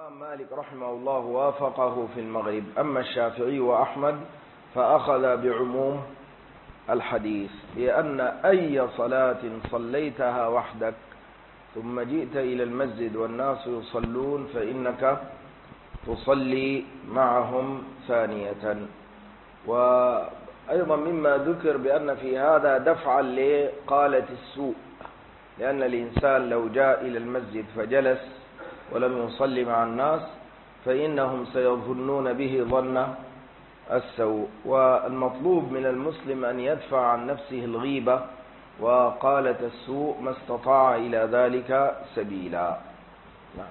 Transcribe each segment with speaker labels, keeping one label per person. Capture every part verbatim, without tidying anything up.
Speaker 1: الإمام مالك رحمه الله وافقه في المغرب. أما الشافعي وأحمد فأخذ بعموم الحديث، لأن أي صلاة صليتها وحدك ثم جئت إلى المسجد والناس يصلون فإنك تصلي معهم ثانية. وأيضا مما ذكر بأن في هذا دفعا لقالة السوء، لأن الإنسان لو جاء إلى المسجد فجلس ولم يصلي مع الناس فإنهم سيظنون به ظن السوء. والمطلوب من المسلم أن يدفع عن نفسه الغيبة وقالة السوء ما استطاع إلى ذلك سبيلا. نعم.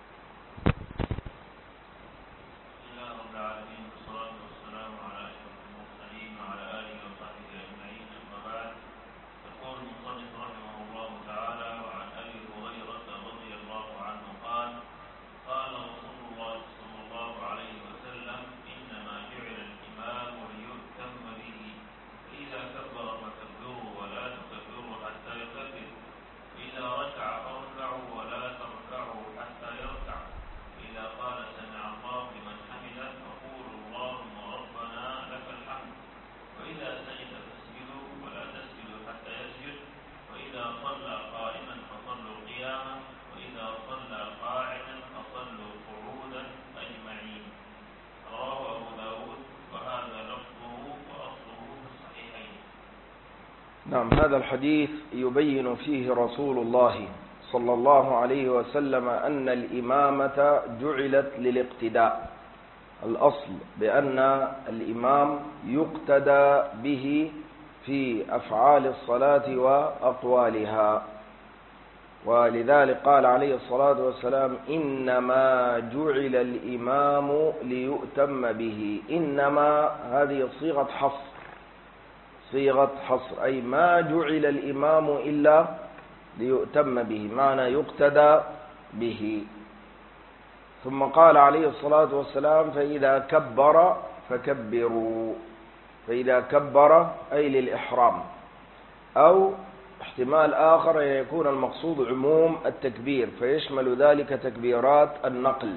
Speaker 1: نعم. هذا الحديث يبين فيه رسول الله صلى الله عليه وسلم أن الإمامة جعلت للاقتداء. الأصل بأن الإمام يقتدى به في أفعال الصلاة وأقوالها، ولذلك قال عليه الصلاة والسلام إنما جعل الإمام ليؤتم به. إنما هذه صيغة حصر، صيغة حصر، أي ما جعل الإمام إلا ليؤتم به، معنى يقتدى به. ثم قال عليه الصلاة والسلام فإذا كبر فكبروا. فإذا كبر أي للإحرام، أو احتمال آخر أن يكون المقصود عموم التكبير فيشمل ذلك تكبيرات النقل.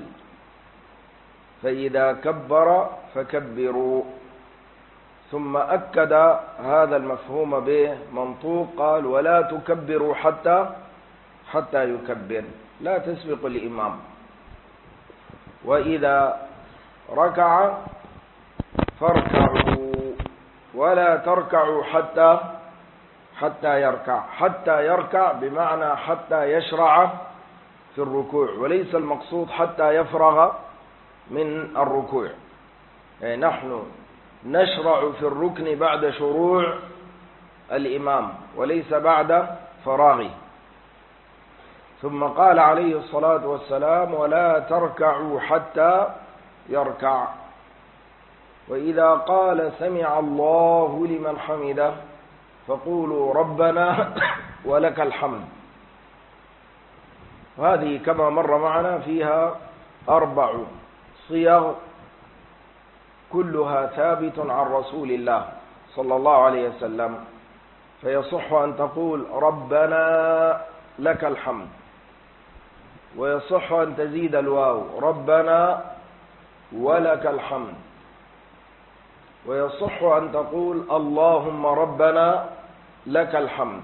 Speaker 1: فإذا كبر فكبروا. ثم أكد هذا المفهوم بمنطوق قال ولا تكبروا حتى حتى يكبر، لا تسبق الإمام. وإذا ركع فاركعوا ولا تركعوا حتى حتى يركع. حتى يركع بمعنى حتى يشرع في الركوع، وليس المقصود حتى يفرغ من الركوع. يعني نحن نشرع في الركن بعد شروع الإمام وليس بعد فراغه. ثم قال عليه الصلاة والسلام ولا تركعوا حتى يركع. وإذا قال سمع الله لمن حمده فقولوا ربنا ولك الحمد. هذه كما مر معنا فيها أربع صيغ كلها ثابت عن رسول الله صلى الله عليه وسلم. فيصح أن تقول ربنا لك الحمد، ويصح أن تزيد الواو ربنا ولك الحمد، ويصح أن تقول اللهم ربنا لك الحمد،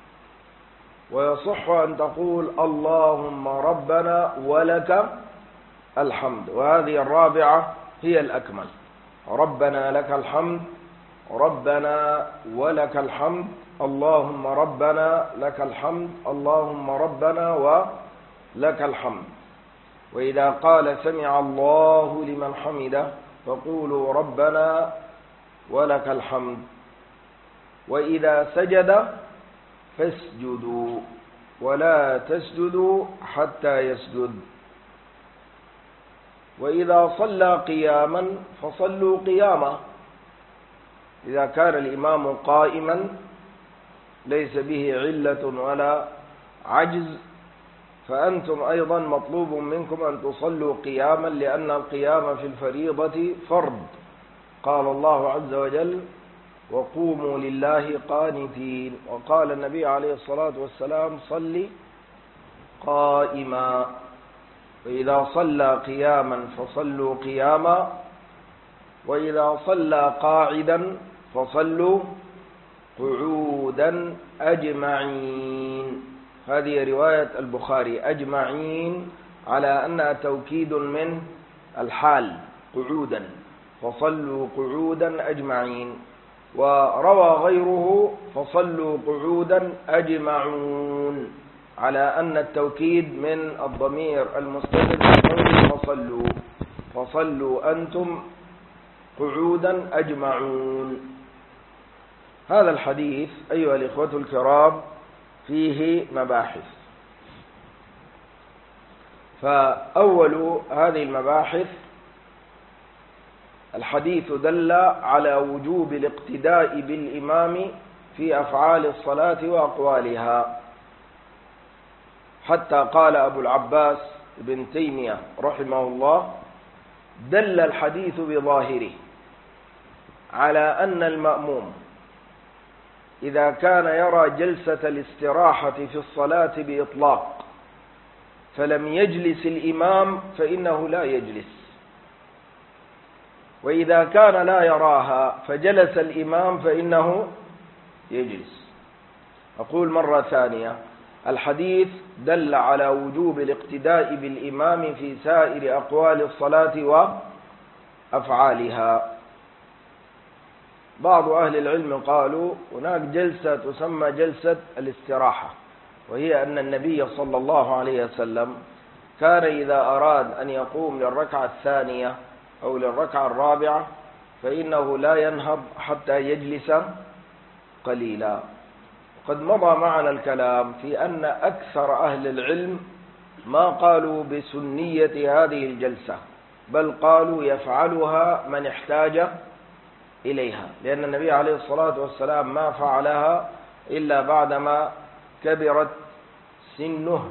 Speaker 1: ويصح أن تقول اللهم ربنا ولك الحمد. وهذه الرابعة هي الأكمل، ربنا لك الحمد، ربنا ولك الحمد، اللهم ربنا لك الحمد، اللهم ربنا ولك الحمد. وإذا قال سمع الله لمن حمده فقولوا ربنا ولك الحمد. وإذا سجد فاسجدوا ولا تسجدوا حتى يسجد. وإذا صلى قياما فصلوا قياما. إذا كان الإمام قائما ليس به علة ولا عجز فأنتم أيضا مطلوب منكم أن تصلوا قياما، لأن القيام في الفريضة فرض. قال الله عز وجل وقوموا لله قانتين. وقال النبي عليه الصلاة والسلام صل قائما. وإذا صلى قياما فصلوا قياما، وإذا صلى قاعدا فصلوا قعودا أجمعين. هذه رواية البخاري، أجمعين، على أنها توكيد من الحال، قعودا، فصلوا قعودا أجمعين. وروى غيره فصلوا قعودا أجمعون، على أن التوكيد من الضمير المستتر فصلوا، فصلوا أنتم قعودا أجمعون. هذا الحديث أيها الإخوة الكرام فيه مباحث. فأول هذه المباحث: الحديث دل على وجوب الاقتداء بالإمام في أفعال الصلاة وأقوالها، حتى قال أبو العباس ابن تيمية رحمه الله: دل الحديث بظاهره على أن المأموم إذا كان يرى جلسة الاستراحة في الصلاة بإطلاق فلم يجلس الإمام فإنه لا يجلس، وإذا كان لا يراها فجلس الإمام فإنه يجلس. أقول مرة ثانية: الحديث دل على وجوب الاقتداء بالإمام في سائر أقوال الصلاة وأفعالها. بعض أهل العلم قالوا هناك جلسة تسمى جلسة الاستراحة، وهي أن النبي صلى الله عليه وسلم كان إذا أراد أن يقوم للركعة الثانية أو للركعة الرابعة فإنه لا ينهض حتى يجلس قليلا. قد مضى معنا الكلام في أن أكثر أهل العلم ما قالوا بسنية هذه الجلسة، بل قالوا يفعلها من احتاج إليها، لأن النبي عليه الصلاة والسلام ما فعلها إلا بعدما كبرت سنه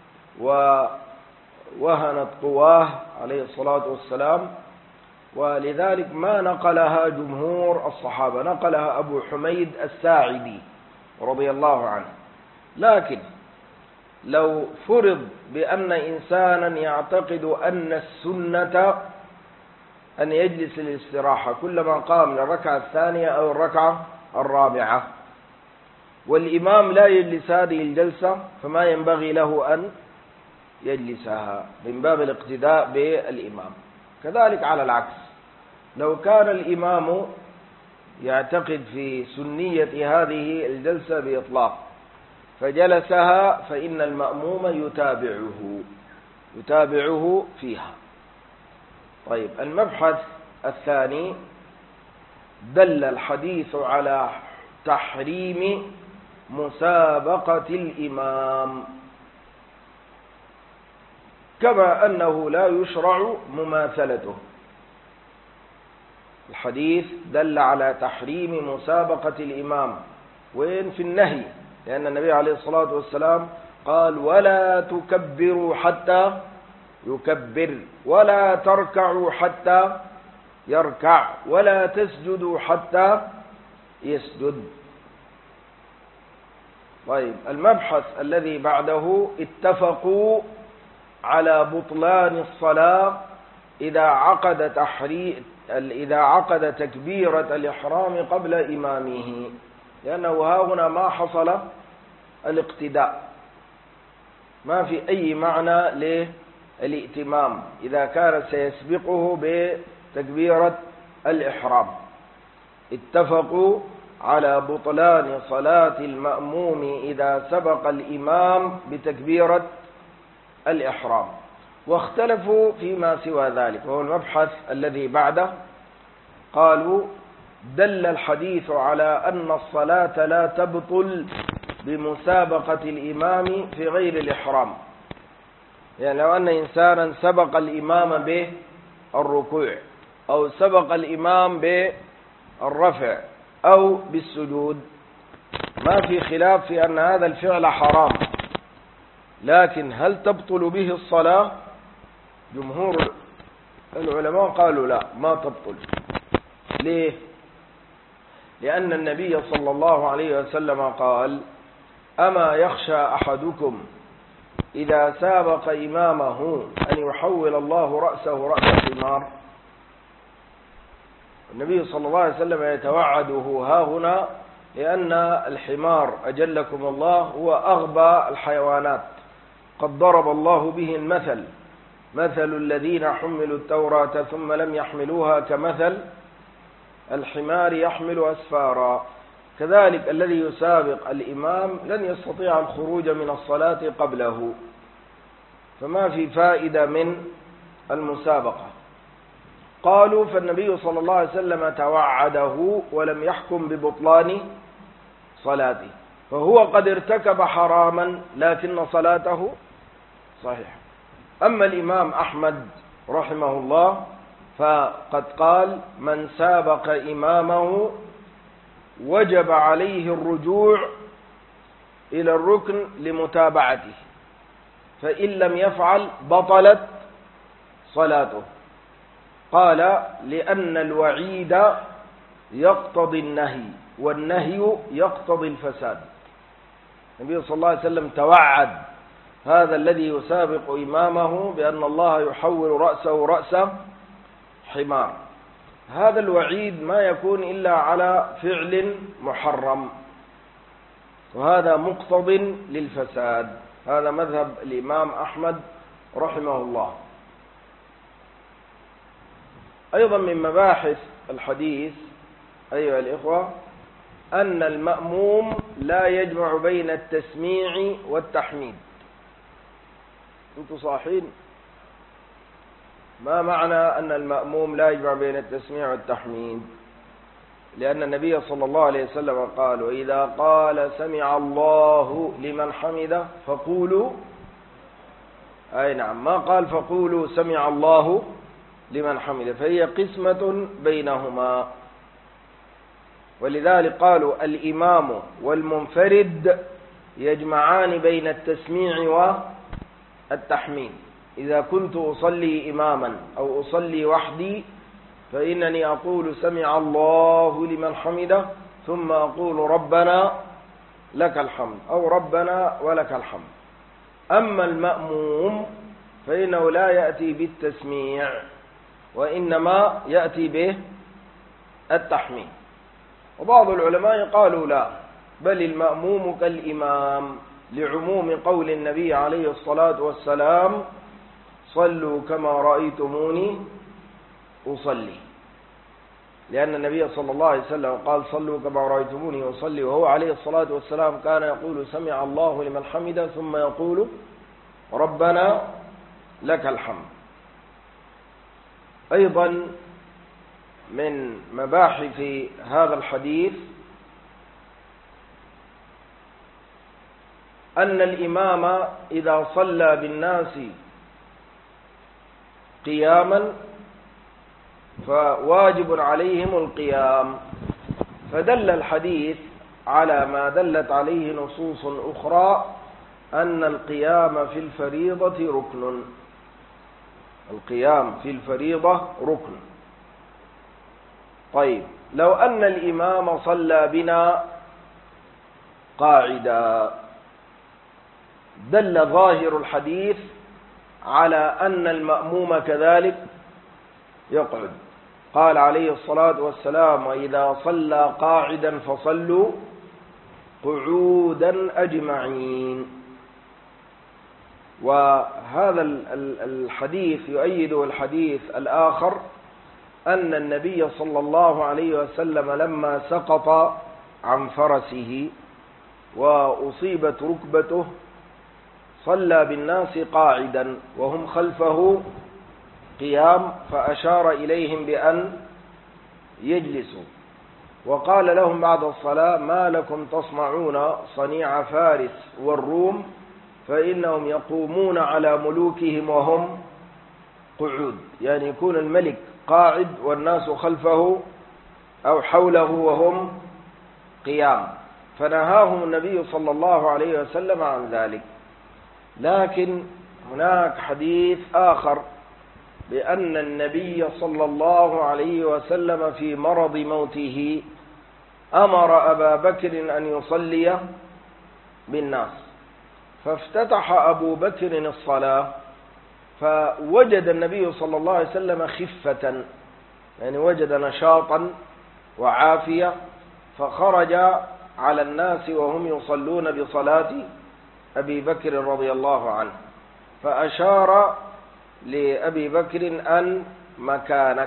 Speaker 1: ووهنت قواه عليه الصلاة والسلام، ولذلك ما نقلها جمهور الصحابة، نقلها أبو حميد الساعدي رضي الله عنه. لكن لو فرض بأن إنسانا يعتقد أن السنة أن يجلس للاستراحة كلما قام للركعة الثانية أو الركعة الرابعة، والإمام لا يجلس هذه الجلسة، فما ينبغي له أن يجلسها من باب الاقتداء بالإمام. كذلك على العكس، لو كان الإمام يعتقد في سنية هذه الجلسة بإطلاق فجلسها فإن المأموم يتابعه يتابعه فيها. طيب، المبحث الثاني: دل الحديث على تحريم مسابقة الإمام، كما أنه لا يشرع مماثلته. الحديث دل على تحريم مسابقة الإمام، وين في النهي، لأن النبي عليه الصلاة والسلام قال: ولا تكبروا حتى يكبر، ولا تركعوا حتى يركع، ولا تسجدوا حتى يسجد. طيب، المبحث الذي بعده: اتفقوا على بطلان الصلاة إذا عقد تحريم إذا عقد تكبيرة الإحرام قبل إمامه، لأنه ها هنا ما حصل الاقتداء، ما في أي معنى للائتمام إذا كان سيسبقه بتكبيرة الإحرام. اتفقوا على بطلان صلاة المأموم إذا سبق الإمام بتكبيرة الإحرام، واختلفوا فيما سوى ذلك، وهو المبحث الذي بعده. قالوا: دل الحديث على أن الصلاة لا تبطل بمسابقة الإمام في غير الإحرام، يعني لو أن إنسانا سبق الإمام بالركوع أو سبق الإمام بالرفع أو بالسجود، ما في خلاف في أن هذا الفعل حرام، لكن هل تبطل به الصلاة؟ جمهور العلماء قالوا لا، ما تبطل. ليه؟ لأن النبي صلى الله عليه وسلم قال: أما يخشى أحدكم إذا سابق إمامه أن يحول الله رأسه رأس حمار؟ النبي صلى الله عليه وسلم يتوعده ها هنا لأن الحمار أجلكم الله هو أغبى الحيوانات، قد ضرب الله به المثل: مثل الذين حملوا التوراة ثم لم يحملوها كمثل الحمار يحمل أسفارا. كذلك الذي يسابق الإمام لن يستطيع الخروج من الصلاة قبله، فما في فائدة من المسابقة. قالوا فالنبي صلى الله عليه وسلم توعده ولم يحكم ببطلان صلاته، فهو قد ارتكب حراما لكن صلاته صحيحة. أما الإمام أحمد رحمه الله فقد قال: من سابق إمامه وجب عليه الرجوع إلى الركن لمتابعته، فإن لم يفعل بطلت صلاته. قال: لأن الوعيد يقتضي النهي، والنهي يقتضي الفساد. النبي صلى الله عليه وسلم توعد هذا الذي يسابق إمامه بأن الله يحول رأسه رأس حمار. هذا الوعيد ما يكون إلا على فعل محرم، وهذا مقتض للفساد. هذا مذهب الإمام أحمد رحمه الله. أيضا من مباحث الحديث أيها الإخوة أن المأموم لا يجمع بين التسميع والتحميد. أنتم صاحين؟ ما معنى أن المأموم لا يجمع بين التسميع والتحميد؟ لأن النبي صلى الله عليه وسلم قال: وإذا قال سمع الله لمن حمده فقولوا، أي نعم، ما قال فقولوا سمع الله لمن حمده، فهي قسمة بينهما. ولذلك قالوا الإمام والمنفرد يجمعان بين التسميع والتحميد. إذا كنت أصلي إماما أو أصلي وحدي فإنني أقول سمع الله لمن حمده ثم أقول ربنا لك الحمد أو ربنا ولك الحمد. أما المأموم فإنه لا يأتي بالتسميع وإنما يأتي به التحميد. وبعض العلماء قالوا لا، بل المأموم كالإمام، لعموم قول النبي عليه الصلاة والسلام: صلوا كما رأيتموني أصلي. لأن النبي صلى الله عليه وسلم قال: صلوا كما رأيتموني أصلي، وهو عليه الصلاة والسلام كان يقول سمع الله لمن حمده ثم يقول ربنا لك الحمد. أيضا من مباحث هذا الحديث أن الإمام إذا صلى بالناس قياما فواجب عليهم القيام، فدل الحديث على ما دلت عليه نصوص أخرى أن القيام في الفريضة ركن. القيام في الفريضة ركن. طيب، لو أن الإمام صلى بنا قاعدا دل ظاهر الحديث على أن المأموم كذلك يقعد. قال عليه الصلاة والسلام: وإذا صلى قاعدا فصلوا قعودا أجمعين. وهذا الحديث يؤيده الحديث الآخر أن النبي صلى الله عليه وسلم لما سقط عن فرسه وأصيبت ركبته صلى بالناس قاعدا وهم خلفه قيام، فأشار إليهم بأن يجلسوا، وقال لهم بعد الصلاة: ما لكم تصنعون صنيع فارس والروم فإنهم يقومون على ملوكهم وهم قعود. يعني يكون الملك قاعد والناس خلفه أو حوله وهم قيام، فنهاهم النبي صلى الله عليه وسلم عن ذلك. لكن هناك حديث آخر بأن النبي صلى الله عليه وسلم في مرض موته أمر أبا بكر أن يصلي بالناس، فافتتح أبو بكر الصلاة، فوجد النبي صلى الله عليه وسلم خفة، يعني وجد نشاطا وعافية، فخرج على الناس وهم يصلون بصلاة أبي بكر رضي الله عنه، فأشار لأبي بكر أن مكانك،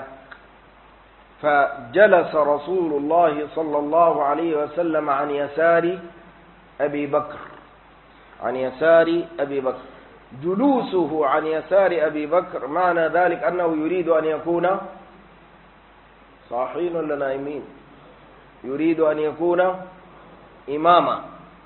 Speaker 1: فجلس رسول الله صلى الله عليه وسلم عن يسار أبي بكر عن يسار أبي بكر. جلوسه عن يسار أبي بكر معنى ذلك أنه يريد أن يكون صاحين ولا نائمين، يريد أن يكون إماما،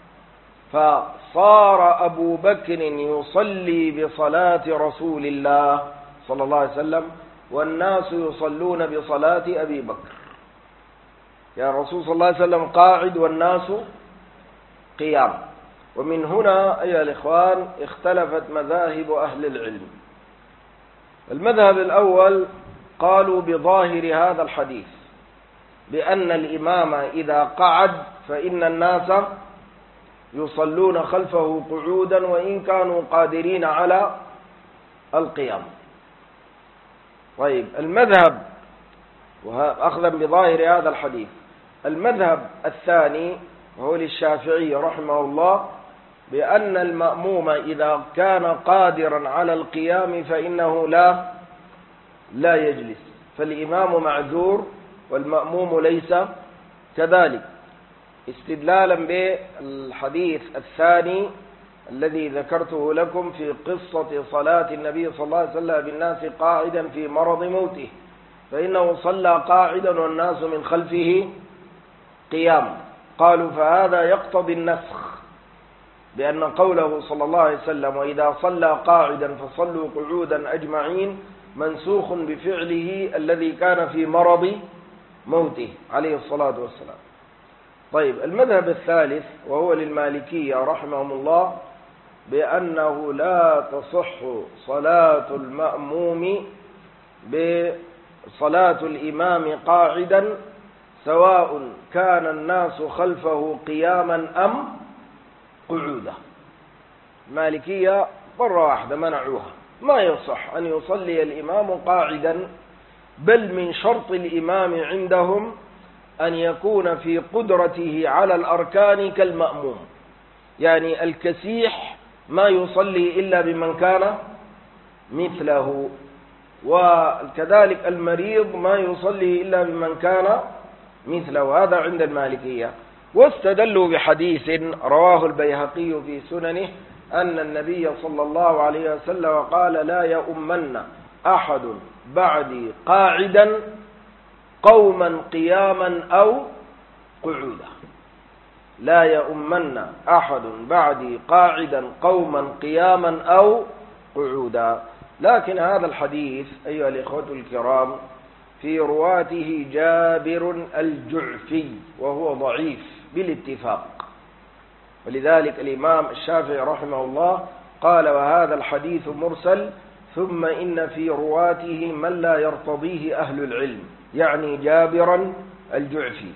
Speaker 1: فصار أبو بكر يصلي بصلاة رسول الله صلى الله عليه وسلم والناس يصلون بصلاة أبي بكر، يعني الرسول صلى الله عليه وسلم قاعد والناس قيام. ومن هنا أيها الإخوان اختلفت مذاهب أهل العلم. المذهب الأول قالوا بظاهر هذا الحديث بأن الإمام إذا قعد فإن الناس يصلون خلفه قعودا وإن كانوا قادرين على القيام. طيب، المذهب أخذا بظاهر هذا الحديث. المذهب الثاني وهو للشافعي رحمه الله بأن المأموم إذا كان قادرا على القيام فإنه لا لا يجلس، فالإمام معذور والمأموم ليس كذلك، استدلالا بالحديث الثاني الذي ذكرته لكم في قصة صلاة النبي صلى الله عليه وسلم بالناس قاعدا في مرض موته، فإنه صلى قاعدا والناس من خلفه قيام. قالوا فهذا يقتضي النسخ، بأن قوله صلى الله عليه وسلم وإذا صلى قاعدا فصلوا قعودا أجمعين منسوخ بفعله الذي كان في مرض موته عليه الصلاة والسلام. طيب، المذهب الثالث وهو للمالكية رحمهم الله بأنه لا تصح صلاة المأموم بصلاة الإمام قاعدا سواء كان الناس خلفه قياما أم قعودا. المالكية مرة واحدة منعوها، ما يصح أن يصلي الإمام قاعدا، بل من شرط الإمام عندهم أن يكون في قدرته على الأركان كالمأموم، يعني الكسيح ما يصلي إلا بمن كان مثله، وكذلك المريض ما يصلي إلا بمن كان مثله، هذا عند المالكية. واستدلوا بحديث رواه البيهقي في سننه أن النبي صلى الله عليه وسلم قال لا يؤمن أحد بعدي قاعدا قوما قياما أو قعودا، لا يؤمن أحد بعدي قاعدا قوما قياما أو قعودا. لكن هذا الحديث أيها الإخوة الكرام في رواته جابر الجعفي وهو ضعيف بالاتفاق، ولذلك الإمام الشافعي رحمه الله قال وهذا الحديث مرسل، ثم إن في رواته من لا يرتضيه أهل العلم، يعني جابرا الجعفي.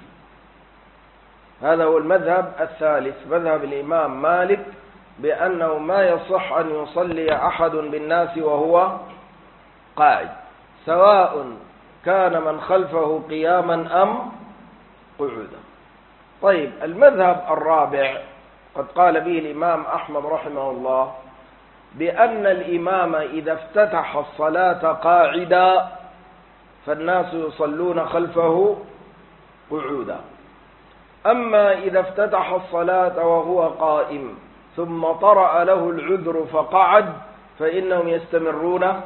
Speaker 1: هذا هو المذهب الثالث، مذهب الإمام مالك بأنه ما يصح أن يصلي أحد بالناس وهو قاعد، سواء كان من خلفه قياما أم قعودا. طيب، المذهب الرابع قد قال به الإمام أحمد رحمه الله بأن الإمام إذا افتتح الصلاة قاعدا فالناس يصلون خلفه قعودا، أما إذا افتتح الصلاة وهو قائم ثم طرأ له العذر فقعد فإنهم يستمرون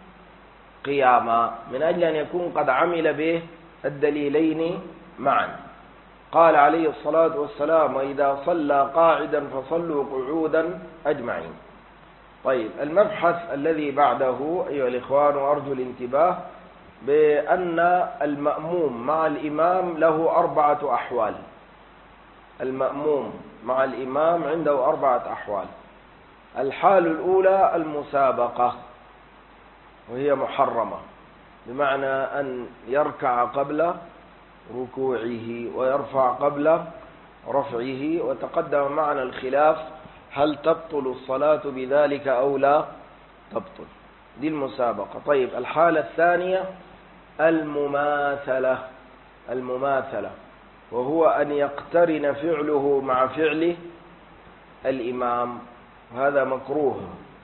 Speaker 1: قياما، من أجل أن يكون قد عمل به الدليلين معا. قال عليه الصلاة والسلام وإذا صلى قاعدا فصلوا قعودا أجمعين. طيب، المبحث الذي بعده أيها الإخوان وأرجو الانتباه بأن المأموم مع الإمام له أربعة أحوال. المأموم مع الإمام عنده أربعة أحوال. الحال الأولى المسابقة، وهي محرمة، بمعنى أن يركع قبل ركوعه ويرفع قبل رفعه، وتقدم معنا الخلاف هل تبطل الصلاة بذلك أو لا تبطل؟ دي المسابقة. طيب الحالة الثانية المماثلة. المماثلة وهو أن يقترن فعله مع فعل الإمام، وهذا مكروه.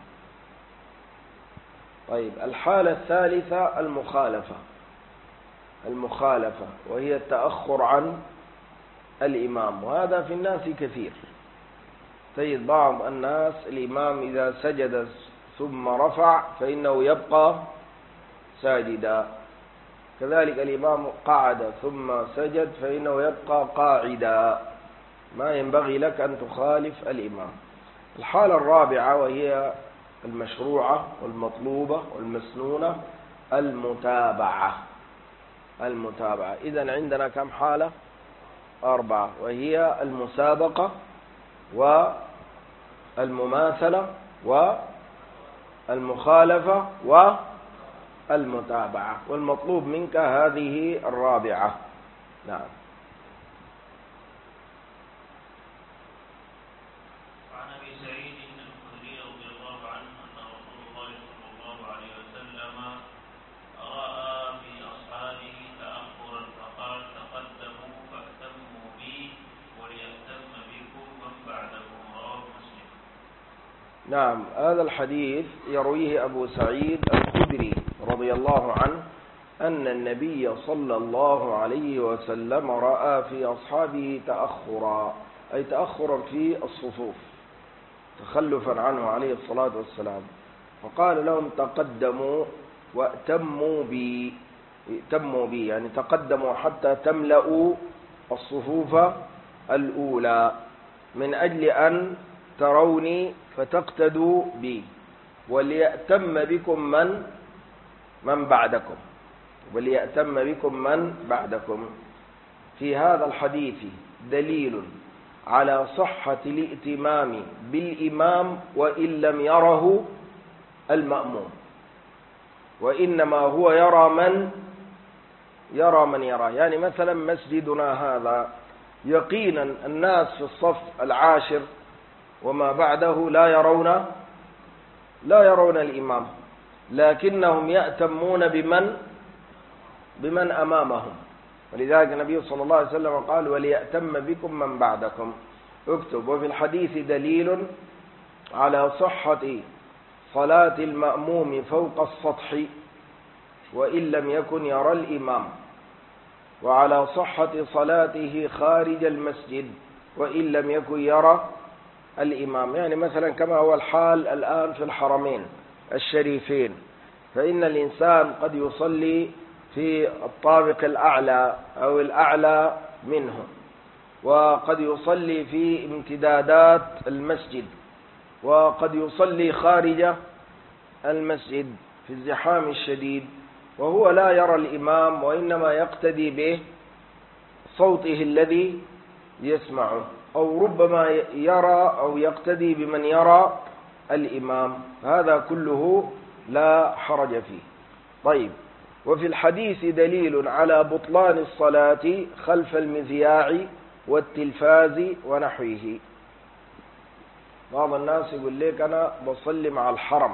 Speaker 1: طيب الحالة الثالثة المخالفة. المخالفة وهي التأخر عن الإمام، وهذا في الناس كثير. تجد بعض الناس الإمام إذا سجد ثم رفع فإنه يبقى ساجدا، كذلك الإمام قعد ثم سجد فإنه يبقى قاعدا. ما ينبغي لك أن تخالف الإمام. الحالة الرابعة وهي المشروعة والمطلوبة والمسنونة المتابعة. المتابعة إذن عندنا كم حالة؟ أربعة، وهي المسابقة والمماثلة والمخالفة والمتابعة، والمطلوب منك هذه الرابعة. نعم. نعم، هذا الحديث يرويه أبو سعيد الخدري رضي الله عنه أن النبي صلى الله عليه وسلم رأى في أصحابه تأخرا، أي تأخرا في الصفوف، تخلفا عنه عليه الصلاة والسلام، فقال لهم تقدموا وأتموا بي. ائتموا بي يعني تقدموا حتى تملأوا الصفوف الأولى، من أجل أن تروني فتقتدوا بي، وليأتم بكم من من بعدكم وليأتم بكم من بعدكم. في هذا الحديث دليل على صحة الائتمام بالإمام وإن لم يره المأموم، وإنما هو يرى من يرى من يرى. يعني مثلا مسجدنا هذا يقينا الناس في الصف العاشر وما بعده لا يرون لا يرون الإمام، لكنهم يأتمون بمن بمن أمامهم، ولذلك النبي صلى الله عليه وسلم قال وليأتم بكم من بعدكم. اكتب. وفي الحديث دليل على صحة صلاة المأموم فوق السطح وإن لم يكن يرى الإمام، وعلى صحة صلاته خارج المسجد وإن لم يكن يرى الإمام. يعني مثلا كما هو الحال الآن في الحرمين الشريفين، فإن الإنسان قد يصلي في الطابق الأعلى أو الأعلى منه، وقد يصلي في امتدادات المسجد، وقد يصلي خارج المسجد في الزحام الشديد، وهو لا يرى الإمام وإنما يقتدي به صوته الذي يسمعه، أو ربما يرى أو يقتدي بمن يرى الإمام. هذا كله لا حرج فيه. طيب، وفي الحديث دليل على بطلان الصلاة خلف المذياع والتلفاز ونحوه. بعض الناس يقول لك أنا بصلي مع الحرم،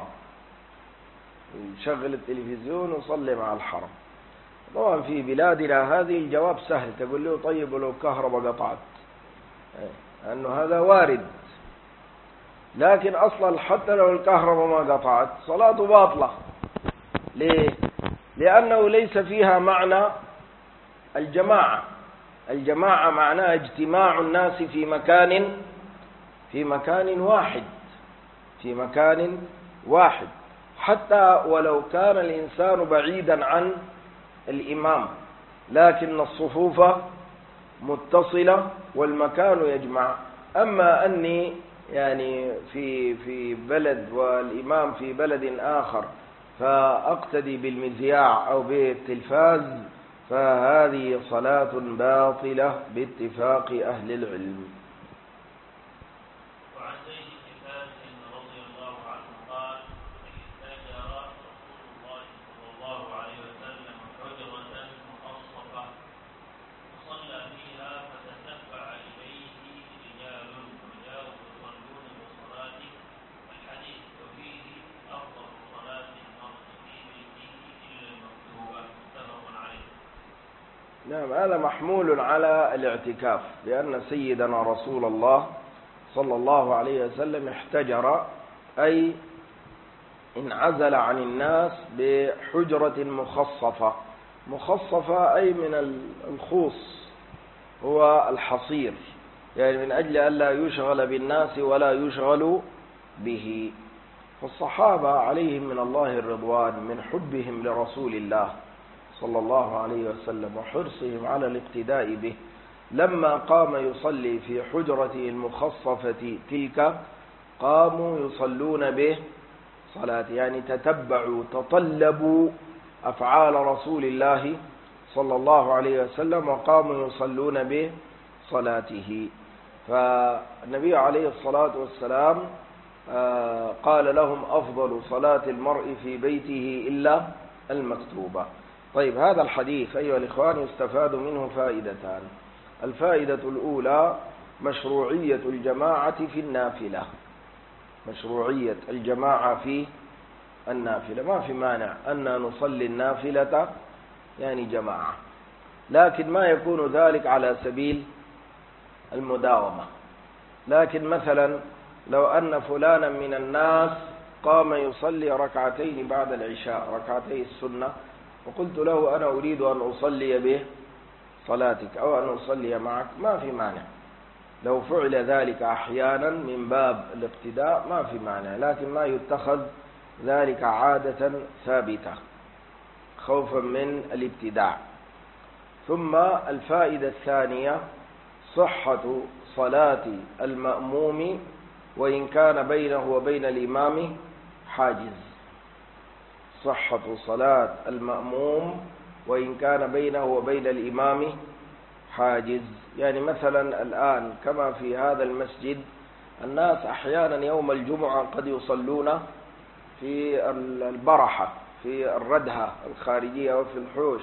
Speaker 1: يشغل التلفزيون وصلي مع الحرم. طبعا في بلادنا هذه الجواب سهل، تقول له طيب ولو كهرباء قطعت، أنه هذا وارد، لكن أصلا حتى لو الكهرباء ما قطعت صلاته باطلة. ليه؟ لأنه ليس فيها معنى الجماعة. الجماعة معناها اجتماع الناس في مكان في مكان واحد في مكان واحد حتى ولو كان الإنسان بعيدا عن الإمام، لكن الصفوف متصلة والمكان يجمع. أما أني يعني في في بلد والإمام في بلد آخر فأقتدي بالمذياع أو بالتلفاز، فهذه صلاة باطلة باتفاق أهل العلم.
Speaker 2: وعن زيد بن ثابت رضي الله عنه قال: استأجر رسول الله صلى الله عليه وسلم حجرة مخصصة فصلى فيها فتتبع إليه رجال وجاءوا يصلون
Speaker 1: نعم، هذا محمول على الاعتكاف، لأن سيدنا رسول الله صلى الله عليه وسلم احتجر، أي انعزل عن الناس بحجرة مخصفة. مخصفة أي من الخوص، هو الحصير، يعني من أجل ألا يشغل بالناس ولا يشغل به. فالصحابة عليهم من الله الرضوان من حبهم لرسول الله صلى الله عليه وسلم وحرصهم على الاقتداء به، لما قام يصلي في حجرته المخصفة تلك قاموا يصلون به صلاة، يعني تتبعوا تطلبوا أفعال رسول الله صلى الله عليه وسلم وقاموا يصلون به صلاته. فالنبي عليه الصلاة والسلام قال لهم: أفضل صلاة المرء في بيته إلا المكتوبة. طيب، هذا الحديث أيها الإخوان يستفاد منه فائدتان. الفائدة الأولى مشروعية الجماعة في النافلة، مشروعية الجماعة في النافلة، ما في مانع أن نصلي النافلة يعني جماعة، لكن ما يكون ذلك على سبيل المداومة. لكن مثلا لو أن فلانا من الناس قام يصلي ركعتين بعد العشاء، ركعتي السنة، وقلت له: أنا أريد أن أصلي به صلاتك أو أن أصلي معك، ما في مانع. لو فعل ذلك أحيانا من باب الاقتداء ما في مانع، لكن ما يتخذ ذلك عادة ثابتة خوفا من الابتداع. ثم الفائدة الثانية صحة صلاة المأموم وإن كان بينه وبين الإمام حاجز، صحة صلاة المأموم وإن كان بينه وبين الإمام حاجز. يعني مثلا الآن كما في هذا المسجد الناس أحيانا يوم الجمعة قد يصلون في البرحة في الردهة الخارجية وفي الحوش،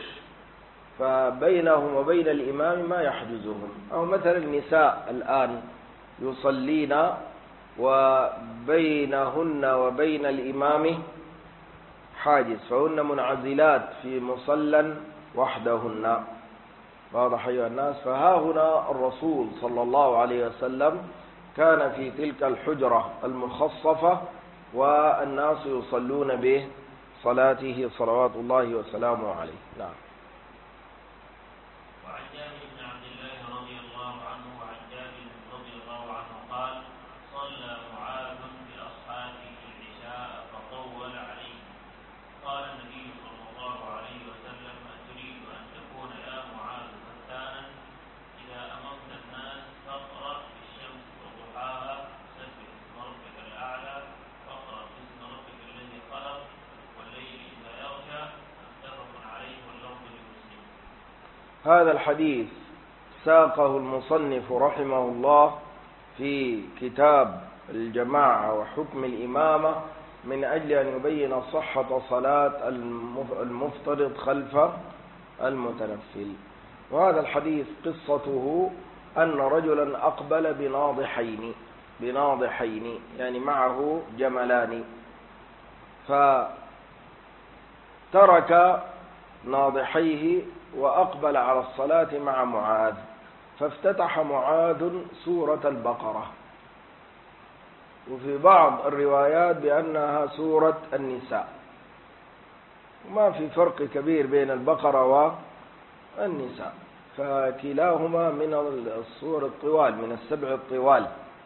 Speaker 1: فبينهم وبين الإمام ما يحجزهم. أو مثلا النساء الآن يصلين وبينهن وبين الإمام حاجز، فهن منعزلات في مصلى وحدهن. واضح أيها الناس؟ فها هنا الرسول صلى الله عليه وسلم كان في تلك الحجرة المخصفة والناس يصلون به صلاته صلوات الله وسلامه عليه. نعم.
Speaker 2: وعن جابر بن عبد الله رضي الله عنه وعن جابر رضي الله عنه قال: صلى معاذ بأصحابه العشاء فطول عليه، قال النبي صلى الله عليه وسلم: أتريد أن تكون يا معاذ فتانا؟ إذا أمرت الناس فاقرأ بالشمس وضحاها، سبح اسم ربك الأعلى، فاقرأ باسم ربك الذي خلق، والليل إذا يغشى. متفق عليه واللفظ لمسلم.
Speaker 1: هذا الحديث ساقه المصنف رحمه الله في كتاب الجماعة وحكم الإمامة من أجل أن يبين صحة صلاة المفترض خلف المتنفل. وهذا الحديث قصته أن رجلا أقبل بناضحين بناضحين يعني معه جملان، فترك ناضحيه وأقبل على الصلاة مع معاذ، فافتتح معاذ سورة البقرة، وفي بعض الروايات بأنها سورة النساء، وما في فرق كبير بين البقرة والنساء، فكلاهما من السور الطوال، من السبع الطوال.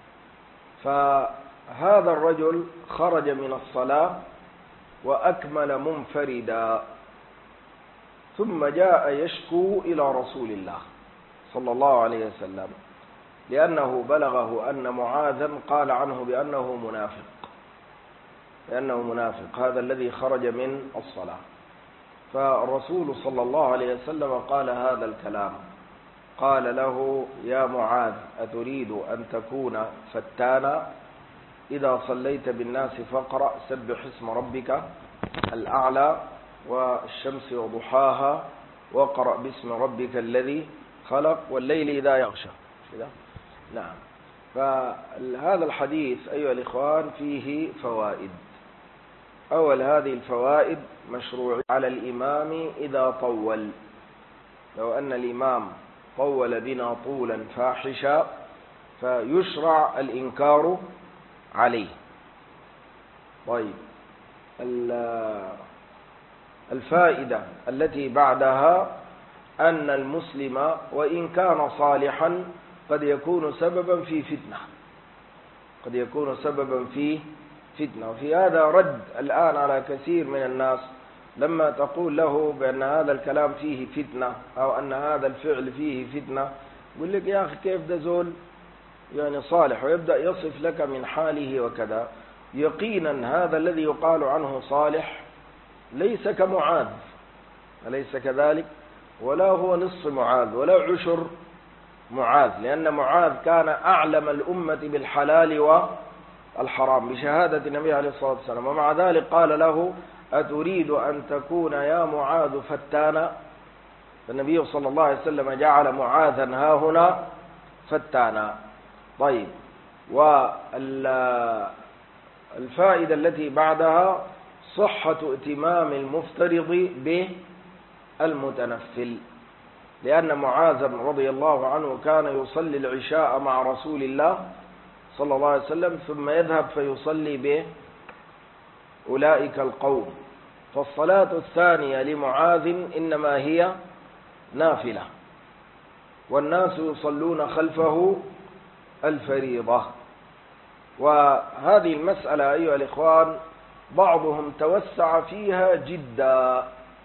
Speaker 1: فهذا الرجل خرج من الصلاة وأكمل منفردا، ثم جاء يشكو إلى رسول الله صلى الله عليه وسلم، لأنه بلغه أن معاذا قال عنه بأنه منافق، لأنه منافق هذا الذي خرج من الصلاة. فالرسول صلى الله عليه وسلم قال هذا الكلام، قال له: يا معاذ، أتريد أن تكون فتانا؟ إذا صليت بالناس فاقرأ سبح اسم ربك الأعلى والشمس وضحاها واقرأ باسم ربك الذي خلق والليل إذا يغشى. نعم. فهذا الحديث أيها الإخوان فيه فوائد. أول هذه الفوائد مشروع على الإمام إذا طول، لو أن الإمام طول بنا طولا فاحشا فيشرع الإنكار عليه. طيب، الفائدة التي بعدها أن المسلم وإن كان صالحا قد يكون سببا في فتنة، قد يكون سببا في فتنة. وفي هذا رد الآن على كثير من الناس لما تقول له بأن هذا الكلام فيه فتنة أو أن هذا الفعل فيه فتنة، يقول لك يا أخي كيف ده زول يعني صالح، ويبدأ يصف لك من حاله وكذا. يقينا هذا الذي يقال عنه صالح ليس كمعاذ، أليس كذلك؟ ولا هو نصف معاذ ولا عشر معاذ، لأن معاذ كان أعلم الأمة بالحلال والحرام بشهادة النبي عليه الصلاة والسلام، ومع ذلك قال له أتريد أن تكون يا معاذ فتانا؟ فالنبي صلى الله عليه وسلم جعل معاذا ها هنا فتانا. طيب، والفائدة التي بعدها صحة ائتمام المفترض بالمتنفل، لأن معاذا رضي الله عنه كان يصلي العشاء مع رسول الله صلى الله عليه وسلم ثم يذهب فيصلي بأولئك القوم، فالصلاة الثانية لمعاذ إنما هي نافلة، والناس يصلون خلفه الفريضة. وهذه المسألة أيها الإخوان بعضهم توسع فيها جدا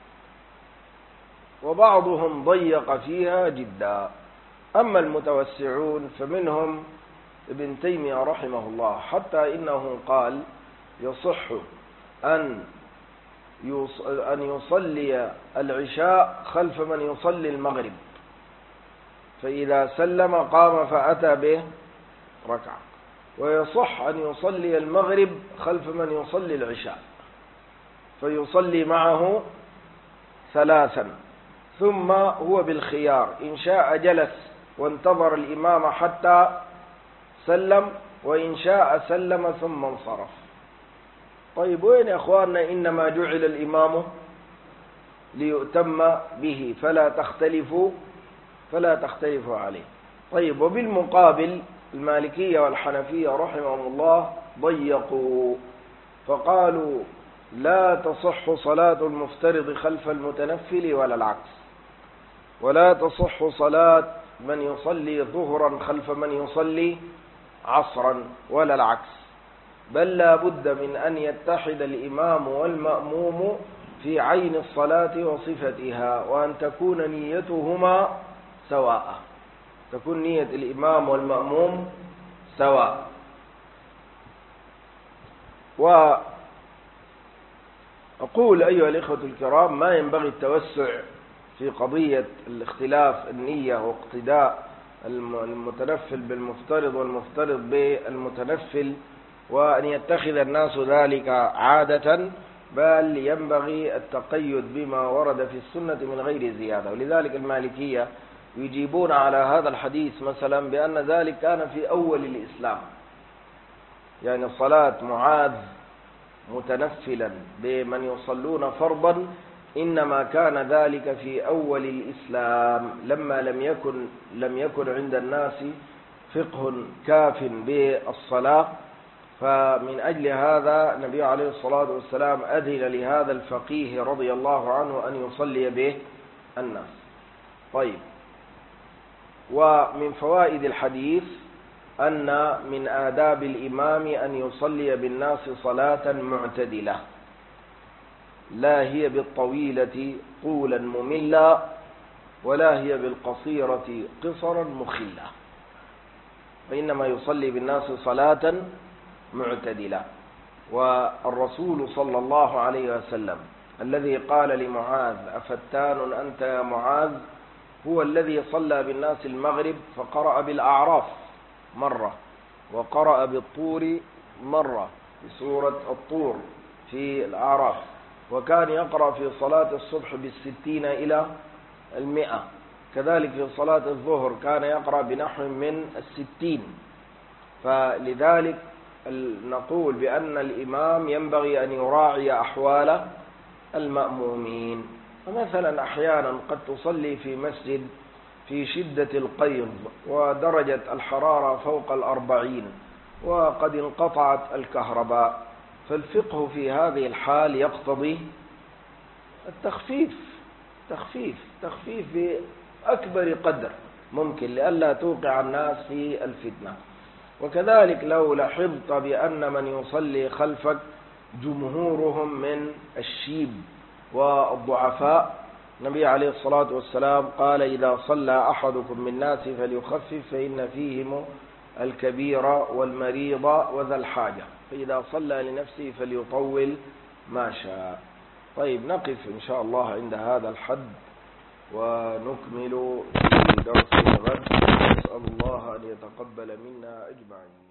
Speaker 1: وبعضهم ضيق فيها جدا. أما المتوسعون فمنهم ابن تيمية رحمه الله، حتى إنه قال يصح أن أن يصلي العشاء خلف من يصلي المغرب، فإذا سلم قام فأتى به ركعة، ويصح أن يصلي المغرب خلف من يصلي العشاء فيصلي معه ثلاثا، ثم هو بالخيار إن شاء جلس وانتظر الإمام حتى سلم، وإن شاء سلم ثم انصرف. طيب، وين يا أخواننا؟ إنما جعل الإمام ليؤتم به فلا تختلفوا فلا تختلفوا عليه. طيب، وبالمقابل المالكية والحنفية رحمهم الله ضيقوا فقالوا لا تصح صلاة المفترض خلف المتنفل ولا العكس، ولا تصح صلاة من يصلي ظهرا خلف من يصلي عصرا ولا العكس، بل لا بد من أن يتحد الإمام والمأموم في عين الصلاة وصفتها، وأن تكون نيتهما سواء، تكون نية الإمام والمأموم سواء. وأقول أيها الإخوة الكرام ما ينبغي التوسع في قضية الاختلاف النية واقتداء المتنفل بالمفترض والمفترض بالمتنفل وأن يتخذ الناس ذلك عادة، بل ينبغي التقيد بما ورد في السنة من غير زيادة. ولذلك المالكية يجيبون على هذا الحديث مثلا بأن ذلك كان في أول الإسلام، يعني صلاة معاذ متنفلا بمن يصلون فرضا إنما كان ذلك في أول الإسلام لما لم يكن لم يكن عند الناس فقه كاف بالصلاة، فمن أجل هذا النبي عليه الصلاة والسلام أذن لهذا الفقيه رضي الله عنه أن يصلي به الناس. طيب، ومن فوائد الحديث أن من آداب الإمام أن يصلي بالناس صلاة معتدلة، لا هي بالطويلة طولا مملا ولا هي بالقصيرة قصرا مخلة، وإنما يصلي بالناس صلاة معتدلة. والرسول صلى الله عليه وسلم الذي قال لمعاذ أفتان أنت يا معاذ هو الذي صلى بالناس المغرب فقرأ بالأعراف مرة وقرأ بالطور مرة بسورة الطور في الأعراف، وكان يقرأ في صلاة الصبح بالستين إلى المئة، كذلك في صلاة الظهر كان يقرأ بنحو من الستين. فلذلك نقول بأن الإمام ينبغي أن يراعي أحوال المأمومين، فمثلا أحيانا قد تصلي في مسجد في شدة القيظ ودرجة الحرارة فوق الأربعين وقد انقطعت الكهرباء، فالفقه في هذه الحال يقتضي التخفيف تخفيف تخفيف بأكبر قدر ممكن لئلا توقع الناس في الفتنة. وكذلك لو لاحظت بأن من يصلي خلفك جمهورهم من الشيب والضعفاء، النبي عليه الصلاة والسلام قال إذا صلى أحدكم من الناس فليخفف فإن فيهم الكبير والمريض وذا الحاجة، فإذا صلى لنفسه فليطول ما شاء. طيب نقف إن شاء الله عند هذا الحد ونكمل في درس الغد. نسأل الله أن يتقبل منا أجمعين.